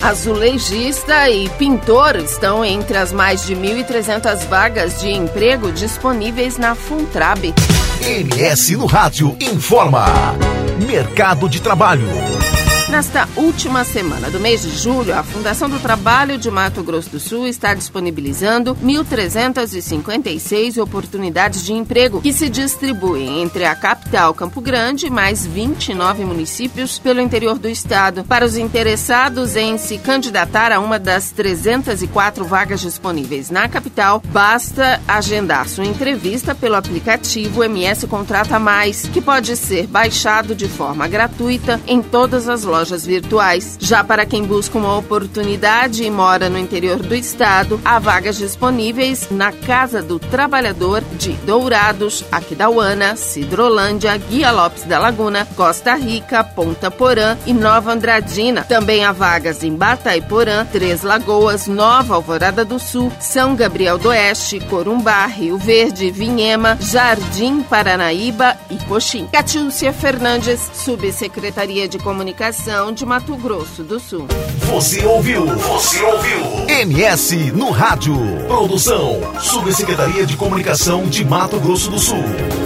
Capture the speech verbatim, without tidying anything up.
Azulejista e pintor estão entre as mais de mil e trezentas vagas de emprego disponíveis na Funtrab. M S no Rádio informa. Mercado de trabalho. Nesta última semana do mês de julho, a Fundação do Trabalho de Mato Grosso do Sul está disponibilizando mil trezentas e cinquenta e seis oportunidades de emprego que se distribuem entre a capital Campo Grande e mais vinte e nove municípios pelo interior do estado. Para os interessados em se candidatar a uma das trezentas e quatro vagas disponíveis na capital, basta agendar sua entrevista pelo aplicativo M S Contrata Mais, que pode ser baixado de forma gratuita em todas as lojas lojas virtuais. Já para quem busca uma oportunidade e mora no interior do estado, há vagas disponíveis na Casa do Trabalhador de Dourados, Aquidauana, Cidrolândia, Guia Lopes da Laguna, Costa Rica, Ponta Porã e Nova Andradina. Também há vagas em Batayporã, Três Lagoas, Nova Alvorada do Sul, São Gabriel do Oeste, Corumbá, Rio Verde, Vinhema, Jardim Paranaíba e Coxim. Catiúcia Fernandes, Subsecretaria de Comunicação de Mato Grosso do Sul. Você ouviu? Você ouviu? M S no Rádio. Produção, Subsecretaria de Comunicação de Mato Grosso do Sul.